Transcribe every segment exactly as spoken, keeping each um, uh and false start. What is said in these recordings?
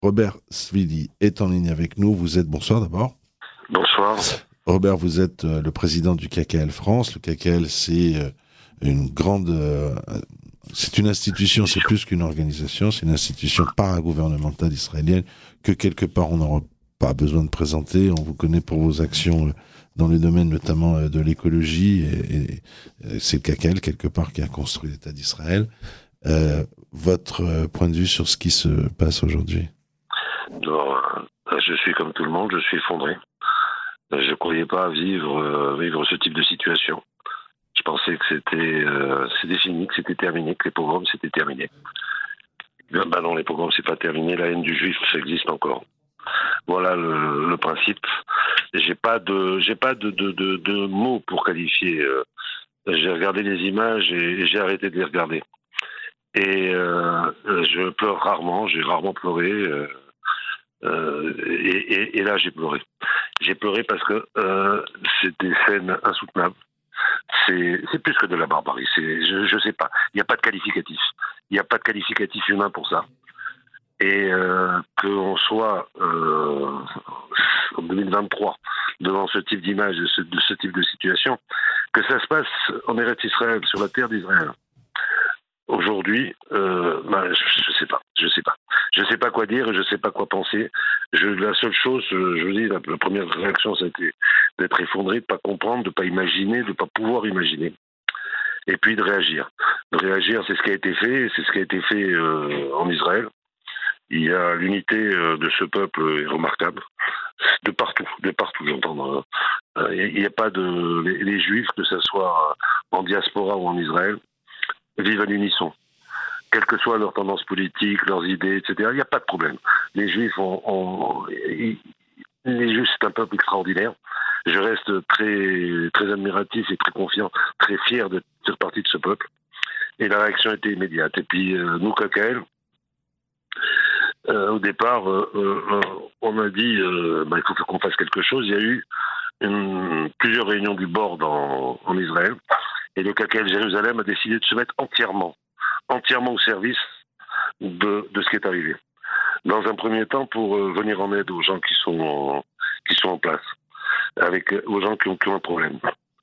Robert Svili est en ligne avec nous. Vous êtes, bonsoir d'abord. Bonsoir. Robert, vous êtes euh, le président du K K L France. Le K K L, c'est euh, une grande... Euh, c'est une institution, c'est plus qu'une organisation, c'est une institution paragouvernementale israélienne que quelque part on n'aura pas besoin de présenter. On vous connaît pour vos actions euh, dans les domaines notamment euh, de l'écologie et, et, et c'est le K K L quelque part qui a construit l'État d'Israël. Euh, votre euh, point de vue sur ce qui se passe aujourd'hui? Alors, je suis comme tout le monde, je suis effondré. Je ne croyais pas vivre, euh, vivre ce type de situation. Je pensais que c'était, euh, c'était fini, que c'était terminé, que les pogroms c'était terminé. Ben, ben non, les pogroms c'est pas terminé, la haine du juif ça existe encore. Voilà le, le principe. J'ai pas de, j'ai pas de, de, de, de mots pour qualifier. Euh, j'ai regardé les images et, et j'ai arrêté de les regarder. Et euh, je pleure rarement, j'ai rarement pleuré. Euh, euh, et, et, et là, j'ai pleuré. J'ai pleuré parce que euh, c'est des scènes insoutenables. C'est, c'est plus que de la barbarie. C'est, je, je sais pas. Il n'y a pas de qualificatif. Il n'y a pas de qualificatif humain pour ça. Et euh, qu'on soit euh, en deux mille vingt-trois devant ce type d'image, de ce, de ce type de situation, que ça se passe en Eretz Israël, sur la terre d'Israël. Aujourd'hui, euh, bah, je, je sais pas, je sais pas, je sais pas quoi dire et je sais pas quoi penser. Je, la seule chose, je, je vous dis, la, la première réaction, ça a été d'être effondré, de pas comprendre, de pas imaginer, de pas pouvoir imaginer, et puis de réagir. De réagir, c'est ce qui a été fait, c'est ce qui a été fait euh, en Israël. Il y a l'unité euh, de ce peuple est remarquable, de partout, de partout, j'entends. Euh, il n'y a pas de les, les Juifs, que ce soit en diaspora ou en Israël, vivent à l'unisson. Quelle que soit leur tendance politique, leurs idées, et cetera, il n'y a pas de problème. Les Juifs, ont, ont, ils, les Juifs, c'est un peuple extraordinaire. Je reste très, très admiratif et très confiant, très fier de faire partie de ce peuple. Et la réaction était immédiate. Et puis, euh, nous, K K L, euh, au départ, euh, euh, on a dit euh, bah, il faut qu'on fasse quelque chose. Il y a eu une, plusieurs réunions du board en, en Israël. Et le K K L Jérusalem a décidé de se mettre entièrement, entièrement au service de, de ce qui est arrivé. Dans un premier temps, pour euh, venir en aide aux gens qui sont en, qui sont en place, avec euh, aux gens qui ont, qui ont un problème.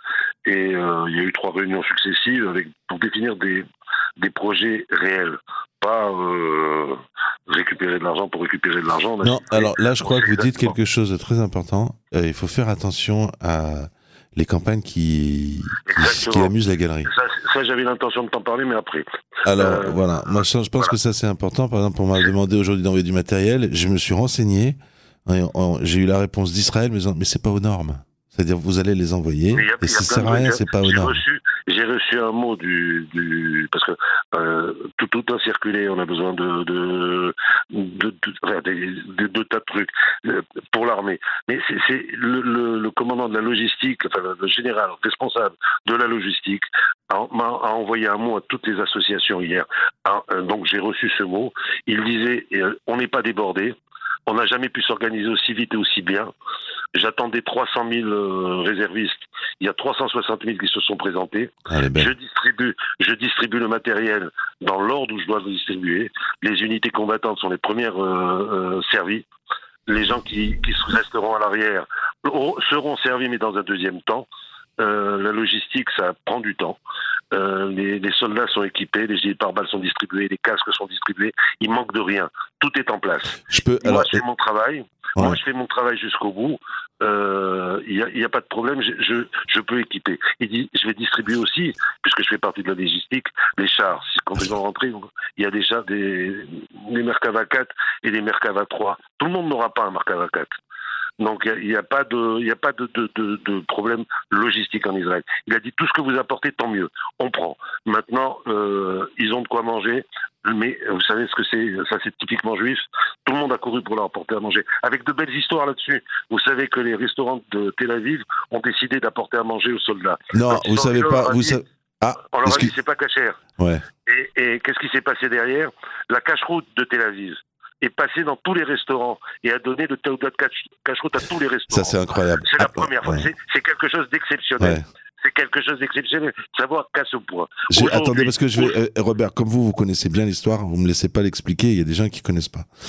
Et euh, il y a eu trois réunions successives avec, pour définir des, des projets réels, pas euh, récupérer de l'argent pour récupérer de l'argent. Non, alors là, je crois que vous dites quelque chose de très important. Euh, il faut faire attention à les campagnes qui, qui, qui amusent la galerie. Ça, ça j'avais l'intention de t'en parler, mais après. Alors, euh, voilà. Moi, je pense voilà. que ça, c'est important. Par exemple, on m'a demandé aujourd'hui d'envoyer du matériel. Je me suis renseigné. J'ai eu la réponse d'Israël, mais, mais c'est pas aux normes. C'est-à-dire, vous allez les envoyer, a, et ça sert à rien, c'est pas aux normes. Reçu, j'ai reçu un mot du... du parce que euh, tout, tout a circulé, on a besoin de de, de, de, de, de, de tas de trucs pour l'armée. Mais c'est, c'est le, le, le commandant de la logistique, enfin le général responsable de la logistique, a, m'a a envoyé un mot à toutes les associations hier. Donc j'ai reçu ce mot. Il disait, on n'est pas débordé, on n'a jamais pu s'organiser aussi vite et aussi bien. J'attendais trois cent mille euh, réservistes. Il y a trois cent soixante mille qui se sont présentés. Je distribue, je distribue le matériel dans l'ordre où je dois le distribuer. Les unités combattantes sont les premières euh, euh, servies. Les gens qui, qui resteront à l'arrière seront servis, mais dans un deuxième temps. Euh, la logistique, ça prend du temps. Euh, les, les soldats sont équipés, les gilets pare-balles sont distribués, les casques sont distribués. Il manque de rien. Tout est en place. Je peux, Moi, alors, je fais mon travail. Ouais. Moi, je fais mon travail jusqu'au bout. Il euh, n'y a, y a pas de problème. Je, je, je peux équiper. Il dit, je vais distribuer aussi, puisque je fais partie de la logistique, les chars. Quand ils vont rentrer, il y a déjà des, des Merkava quatre et des Merkava trois. Tout le monde n'aura pas un Merkava quatre. Donc il n'y a, a pas de, y a pas de, de, de, de problème logistique en Israël. Il a dit tout ce que vous apportez, tant mieux. On prend. Maintenant, euh, ils ont de quoi manger. Mais vous savez ce que c'est, ça c'est typiquement juif. Tout le monde a couru pour leur apporter à manger. Avec de belles histoires là-dessus. Vous savez que les restaurants de Tel Aviv ont décidé d'apporter à manger aux soldats. Non, vous savez pas. Vous dit, sa... ah, on leur a dit c'est pas cachère. Ouais. Et, et qu'est-ce qui s'est passé derrière? La cache-route de Tel Aviv est passé dans tous les restaurants et a donné le Théodat cache-route à tous les restaurants. Ça, c'est incroyable. C'est la ah, première fois. Ouais. C'est, c'est quelque chose d'exceptionnel. Ouais. C'est quelque chose d'exceptionnel. Savoir qu'à ce point. Attendez, parce que je vais... Euh, Robert, comme vous, vous connaissez bien l'histoire, vous ne me laissez pas l'expliquer, il y a des gens qui ne connaissent pas.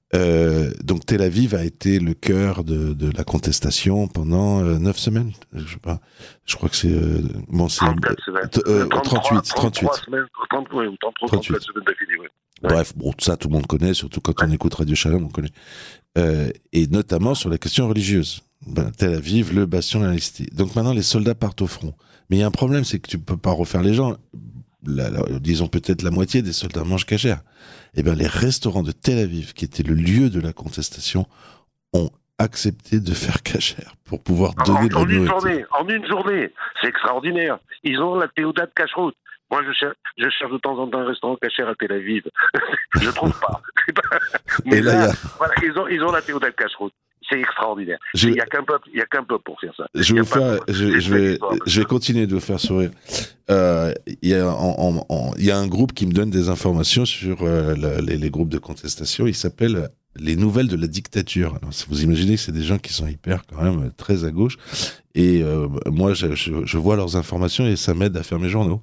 Euh, donc Tel Aviv a été le cœur de, de la contestation pendant euh, neuf semaines. Je sais pas. Je crois que c'est euh, bon, c'est trente-quatre semaines. euh, trente-trois, trente-huit, trente-trois trente-huit. semaines, trente, oui, trente-trois, trente-quatre semaines d'affilée, oui. Ouais. Bref, bon, ça tout le monde connaît, surtout quand ouais. on écoute Radio Shalom, on connaît. Euh, et notamment sur la question religieuse. Ben, Tel Aviv, le bastion de la laïcité. Donc maintenant, les soldats partent au front. Mais il y a un problème, c'est que tu peux pas refaire les gens. La, la, disons peut-être la moitié des soldats mangent cachère. Eh bien, les restaurants de Tel Aviv, qui étaient le lieu de la contestation, ont accepté de faire cachère pour pouvoir donner de la en une nourriture. journée, en une journée, c'est extraordinaire. Ils ont la théoda de cacheroute. Moi, je cherche, je cherche de temps en temps un restaurant cachère à Tel Aviv. Je trouve pas. Mais Et là, là, y a... voilà, ils ont, ils ont la théoda de cacheroute. C'est extraordinaire. Je... Il n'y a qu'un peuple, il y a qu'un peuple pour faire ça. Je vais, faire, je, je, vais, je vais continuer de vous faire sourire. Euh, il, y a, en, en, en, il y a un groupe qui me donne des informations sur euh, la, les, les groupes de contestation. Il s'appelle Les Nouvelles de la Dictature. Alors, vous imaginez que c'est des gens qui sont hyper, quand même, très à gauche. Et euh, moi, je, je, je vois leurs informations et ça m'aide à faire mes journaux.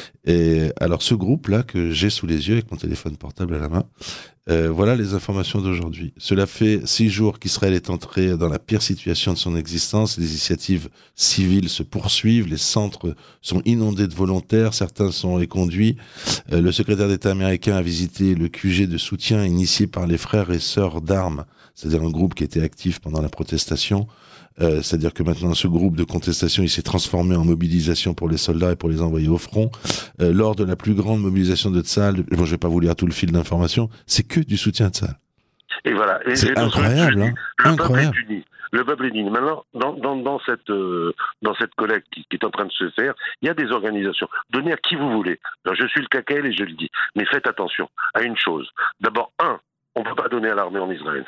Et alors, ce groupe-là que j'ai sous les yeux avec mon téléphone portable à la main, Euh, voilà les informations d'aujourd'hui. Cela fait six jours qu'Israël est entré dans la pire situation de son existence. Les initiatives civiles se poursuivent. Les centres sont inondés de volontaires. Certains sont reconduits. Euh, le secrétaire d'État américain a visité le Q G de soutien initié par les frères et sœurs d'armes, c'est-à-dire un groupe qui était actif pendant la protestation. Euh, c'est-à-dire que maintenant ce groupe de contestation il s'est transformé en mobilisation pour les soldats et pour les envoyer au front. Euh, lors de la plus grande mobilisation de Tsahal, bon, je vais pas vous lire tout le fil d'information, c'est que du soutien de Tsahal. Et voilà. Et c'est incroyable, hein. Le incroyable. peuple est uni. Le peuple est uni. Maintenant, dans, dans, dans cette euh, dans cette collecte qui, qui est en train de se faire, il y a des organisations. Donnez à qui vous voulez. Alors, je suis le K K L et je le dis. Mais faites attention à une chose. D'abord, un, on ne peut pas donner à l'armée en Israël.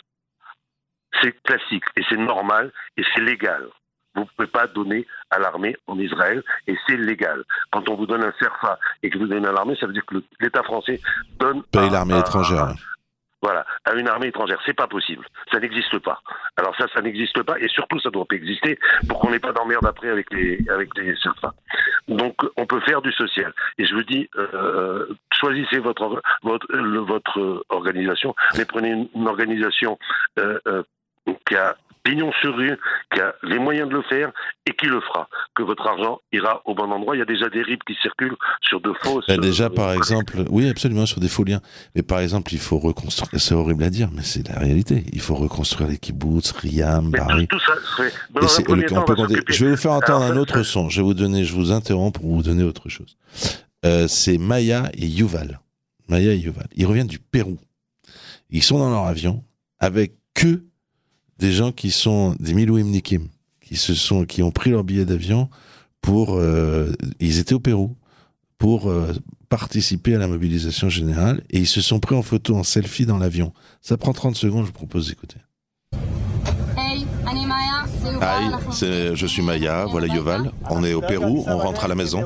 C'est classique et c'est normal et c'est légal. Vous ne pouvez pas donner à l'armée en Israël et c'est légal. Quand on vous donne un CERFA et que vous donnez à l'armée, ça veut dire que l'État français donne paye l'armée étrangère. Voilà, à une armée étrangère. C'est pas possible. Ça n'existe pas. Alors ça, ça n'existe pas et surtout ça doit pas exister pour qu'on n'ait pas d'emmerde après avec les avec les CERFA. Donc on peut faire du social. Et je vous dis, euh, choisissez votre votre le, votre organisation, mais prenez une, une organisation euh, euh, qui a pignon sur rue, qui a les moyens de le faire et qui le fera. Que votre argent ira au bon endroit. Il y a déjà des R I P qui circulent sur de fausses... Là, déjà, euh, par exemple, oui, absolument, sur des faux liens. Mais par exemple, il faut reconstruire, c'est horrible à dire, mais c'est la réalité. Il faut reconstruire les kibbutz, Riam, Bari. Tout, tout ça, c'est... Et c'est, le, temps, on peut compter... Je vais vous faire entendre Alors, un autre ça... son. Je vais vous donner, je vous interromps pour vous donner autre chose. Euh, c'est Maya et Yuval. Maya et Yuval. Ils reviennent du Pérou. Ils sont dans leur avion avec que des gens qui sont des Milouimnikim, qui se sont, qui ont pris leur billet d'avion pour, euh, ils étaient au Pérou pour euh, participer à la mobilisation générale et ils se sont pris en photo, en selfie dans l'avion. Ça prend trente secondes, je vous propose d'écouter. Hey, c'est Yuval. Hi, c'est, je suis Maya, voilà Yuval. On est au Pérou, on rentre à la maison.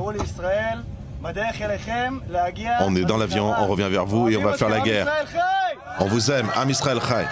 On est dans l'avion, on revient vers vous et on va faire la guerre. On vous aime, Am Israël Chai.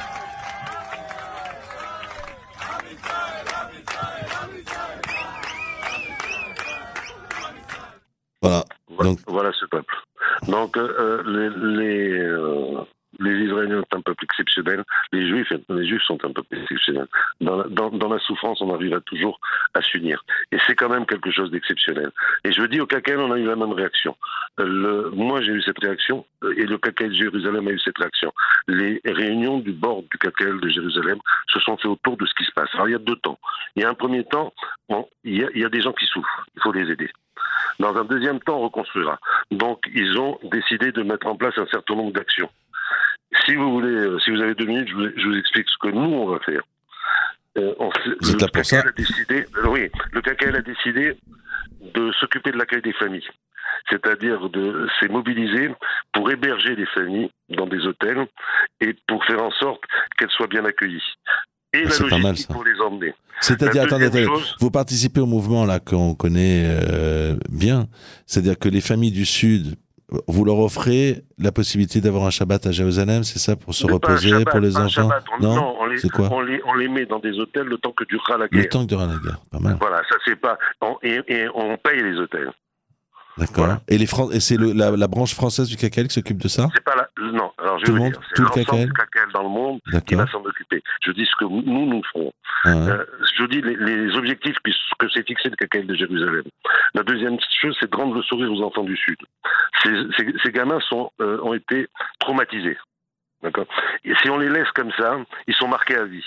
Voilà. Donc, voilà ce peuple. Donc, euh, les, les, euh, les Israéliens sont un peuple exceptionnel. Les Juifs, les Juifs sont un peuple exceptionnel. Dans la, dans, dans la souffrance, on arrive à toujours à s'unir. Et c'est quand même quelque chose d'exceptionnel. Et je veux dire, au K K L, on a eu la même réaction. Le, moi, j'ai eu cette réaction, et le K K L de Jérusalem a eu cette réaction. Les réunions du bord du K K L de Jérusalem se sont faites autour de ce qui se passe. Alors, il y a deux temps. Il y a un premier temps, bon, il, y a, il y a des gens qui souffrent. Il faut les aider. Dans un deuxième temps, on reconstruira. Donc, ils ont décidé de mettre en place un certain nombre d'actions. Si vous voulez, si vous avez deux minutes, je vous, je vous explique ce que nous, on va faire. Euh, on, vous êtes là pour ça ? A décidé, oui, le K K L a décidé de s'occuper de l'accueil des familles. C'est-à-dire de s'est mobilisé pour héberger les familles dans des hôtels et pour faire en sorte qu'elles soient bien accueillies. Et ah, la logistique mal, ça. pour les emmener. C'est-à-dire, attendez, attendez, chose... vous participez au mouvement là qu'on connaît euh, bien, c'est-à-dire que les familles du Sud, vous leur offrez la possibilité d'avoir un Shabbat à Jérusalem, c'est ça, pour se Mais reposer, Shabbat, pour les enfants Shabbat, on, non, non on, les, c'est quoi on, les, on les met dans des hôtels le temps que durera la guerre. Le temps que durera la guerre, pas mal. Voilà, ça c'est pas... On, et, et on paye les hôtels. D'accord. Voilà. Et, les Fran- et c'est le, la, la branche française du K K L qui s'occupe de ça ? C'est pas la, non, alors Alors, je tout veux le monde, dire, c'est tout le l'ensemble K K L du K K L dans le monde qui D'accord. va s'en occuper. Je dis ce que nous, nous ferons. Ah ouais. Euh, je dis les, les objectifs que, que s'est fixé le K K L de Jérusalem. La deuxième chose, c'est de rendre le sourire aux enfants du Sud. Ces, ces, ces gamins sont, euh, ont été traumatisés. D'accord. Et si on les laisse comme ça, ils sont marqués à vie.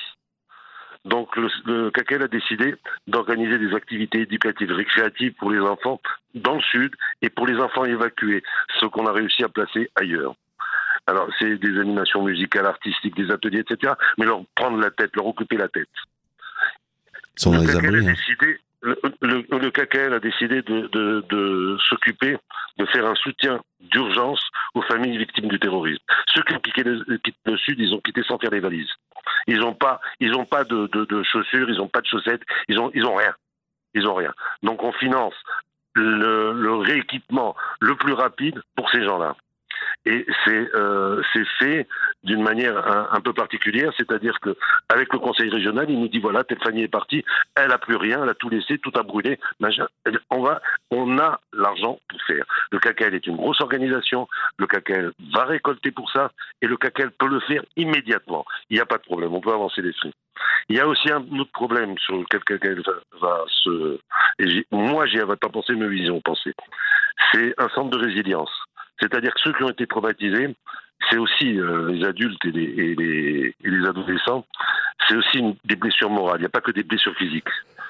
Donc le, le K K L a décidé d'organiser des activités éducatives, récréatives pour les enfants dans le Sud et pour les enfants évacués, ceux qu'on a réussi à placer ailleurs. Alors c'est des animations musicales, artistiques, des ateliers, et cetera. Mais leur prendre la tête, leur occuper la tête. Ils sont dans Le les K K L abris. a Hein. décidé, le, le, le K K L a décidé de, de, de s'occuper, de faire un soutien d'urgence aux familles victimes du terrorisme. Ceux qui ont quitté le, quitté le Sud, ils ont quitté sans faire des valises. Ils n'ont pas, ils ont pas de, de, de chaussures, ils n'ont pas de chaussettes, ils ont, ils ont rien. Ils ont rien. Donc on finance le, le rééquipement le plus rapide pour ces gens-là. Et c'est, euh, c'est fait d'une manière un, un peu particulière, c'est-à-dire que avec le conseil régional, il nous dit voilà, telle famille est partie, elle a plus rien, elle a tout laissé, tout a brûlé, machin. On va, on a l'argent pour faire. Le K K L est une grosse organisation, le K K L va récolter pour ça, et le K K L peut le faire immédiatement. Il n'y a pas de problème, on peut avancer les frais. Il y a aussi un autre problème sur lequel K K L va, va se... Et j'ai, moi, j'y avais pas pensé, mais ils ont pensé. C'est un centre de résilience. C'est-à-dire que ceux qui ont été traumatisés, c'est aussi euh, les adultes et les, et, les, et les adolescents, c'est aussi une, des blessures morales. Il n'y a pas que des blessures physiques.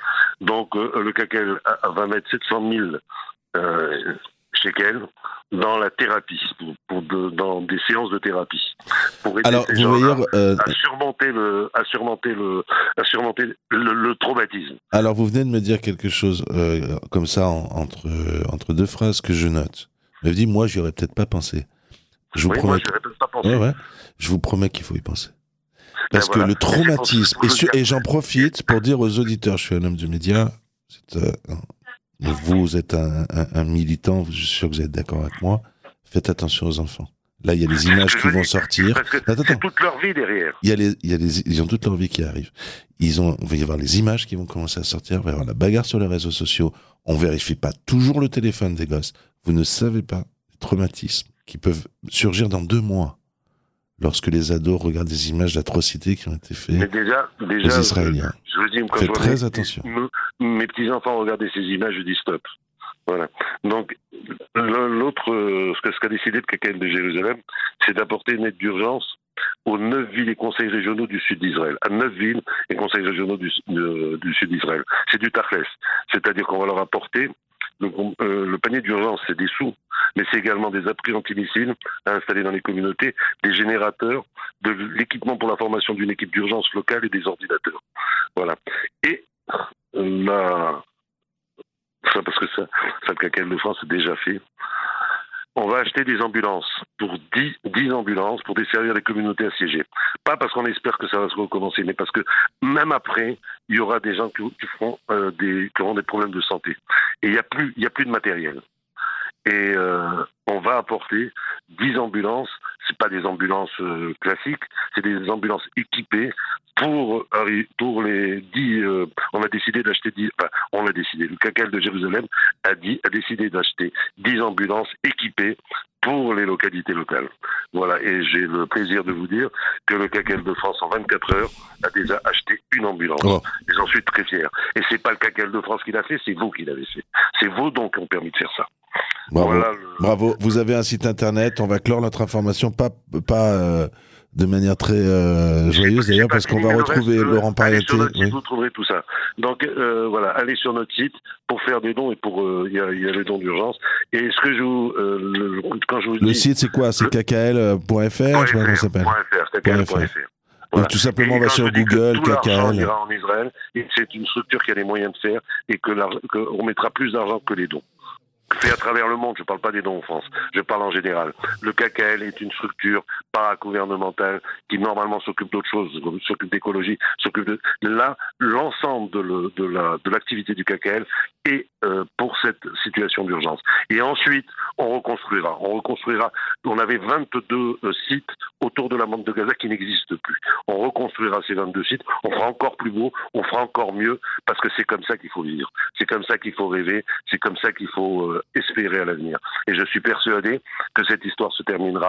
Donc euh, le K K L va mettre sept cent mille euh, shekels dans la thérapie, pour, pour de, dans des séances de thérapie, pour aider Alors, ces vous gens-là voyez, euh, à surmonter le, à surmonter le, à surmonter le, le traumatisme. alors vous venez de me dire quelque chose euh, comme ça en, entre euh, entre deux phrases que je note. Vous m'avez dit, moi, j'y aurais peut-être pas pensé. Je vous Oui, promets. moi, je n'aurais peut-être pas pensé. Ouais, ouais. Je vous promets qu'il faut y penser. Parce Ben voilà. que le traumatisme, Et, et, su- et j'en profite pour dire aux auditeurs, je suis un homme du média, c'est, euh, vous êtes un, un, un militant, je suis sûr que vous êtes d'accord avec moi, faites attention aux enfants. Là, il y a les images qui vont sortir. Parce que Attends, c'est attends. toute leur vie derrière. Il y a les, il y a les, ils ont toute leur vie qui arrive. Ils ont, il va y avoir les images qui vont commencer à sortir, il va y avoir la bagarre sur les réseaux sociaux. On vérifie pas toujours le téléphone des gosses. Vous ne savez pas les traumatismes qui peuvent surgir dans deux mois lorsque les ados regardent des images d'atrocités qui ont été faites Mais déjà, déjà, aux Israéliens. Je, je veux dire, quand Faites je vois très mes, attention. Mes, mes petits-enfants regarder ces images, je dis stop. Voilà. Donc, l'autre, euh, ce qu'a décidé le K K L de Jérusalem, c'est d'apporter une aide d'urgence aux neuf villes et conseils régionaux du sud d'Israël. À neuf villes et conseils régionaux du, de, du sud d'Israël. C'est du tachlès. C'est-à-dire qu'on va leur apporter le, euh, le panier d'urgence, c'est des sous, mais c'est également des abris antimissiles à installer dans les communautés, des générateurs, de l'équipement pour la formation d'une équipe d'urgence locale et des ordinateurs. Voilà. Et euh, là, ça parce que ça, ça le K K L de France a déjà fait. On va acheter des ambulances, pour dix, dix ambulances, pour desservir les communautés assiégées. Pas parce qu'on espère que ça va se recommencer, mais parce que même après, il y aura des gens qui, qui, feront, euh, des, qui auront des problèmes de santé. Et il n'y a plus, il y a plus de matériel. Et euh, on va apporter dix ambulances, c'est pas des ambulances euh, classiques, c'est des ambulances équipées pour, pour les dix, euh, on a décidé d'acheter dix, enfin, on a décidé, le K K L de Jérusalem a, dit, a décidé d'acheter dix ambulances équipées pour les localités locales. Voilà, et j'ai le plaisir de vous dire que le K K L de France, en vingt-quatre heures, a déjà acheté une ambulance. Oh. Et j'en suis très fier. Et c'est pas le K K L de France qui l'a fait, c'est vous qui l'avez fait. C'est vos dons qui ont permis de faire ça. Bravo. Voilà le... Bravo. Vous avez un site internet, on va clore notre information, pas, pas euh, de manière très euh, joyeuse d'ailleurs, parce qu'on va retrouver reste, Laurent Pariaté. Oui. Vous trouverez tout ça. Donc euh, voilà, allez sur notre site pour faire des dons et pour il euh, y, y a les dons d'urgence. Et ce que je vous, euh, le, quand je vous le dis, site c'est quoi? C'est k k l point f r, je sais pas comment ça s'appelle. k k l point f r. Voilà. Donc tout simplement, on va sur Google, K K L. L'argent ira en Israël et c'est une structure qui a les moyens de faire et que qu'on mettra plus d'argent que les dons. Fait à travers le monde, je ne parle pas des dons en France, je parle en général. Le K K L est une structure paragouvernementale qui normalement s'occupe d'autres choses, s'occupe d'écologie, s'occupe de... Là, l'ensemble de, le, de, la, de l'activité du K K L est euh, pour cette situation d'urgence. Et ensuite, on reconstruira. On reconstruira. On avait vingt-deux euh, sites autour de la bande de Gaza qui n'existent plus. On reconstruira ces vingt-deux sites, on fera encore plus beau, on fera encore mieux, parce que c'est comme ça qu'il faut vivre. C'est comme ça qu'il faut rêver, c'est comme ça qu'il faut... Euh, espérer à l'avenir. Et je suis persuadé que cette histoire se terminera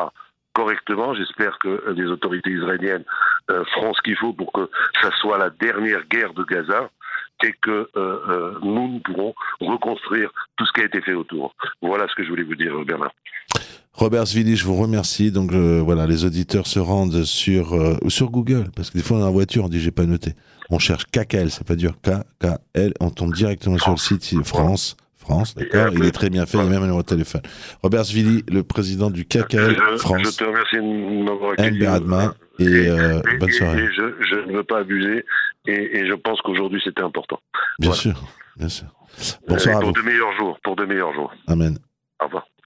correctement. J'espère que les autorités israéliennes euh, feront ce qu'il faut pour que ça soit la dernière guerre de Gaza et que euh, euh, nous, nous pourrons reconstruire tout ce qui a été fait autour. Voilà ce que je voulais vous dire, Bernard. Robert Zvili, je vous remercie. Donc euh, voilà, les auditeurs se rendent sur euh, sur Google, parce que des fois dans la voiture on dit j'ai pas noté. On cherche K K L, c'est pas dur, K K L, on tombe directement France. sur le site France. France, d'accord, il est très bien fait, il y a même un numéro de téléphone. Robert Zvili, le président du K K L je, France. Je te remercie de m'avoir accueilli. Et, et, euh, et bonne soirée. Et, et je, je ne veux pas abuser, et, et je pense qu'aujourd'hui c'était important. Bien voilà. sûr, bien sûr. Bonsoir et à pour vous. de meilleurs jours, pour de meilleurs jours. Amen. Au revoir.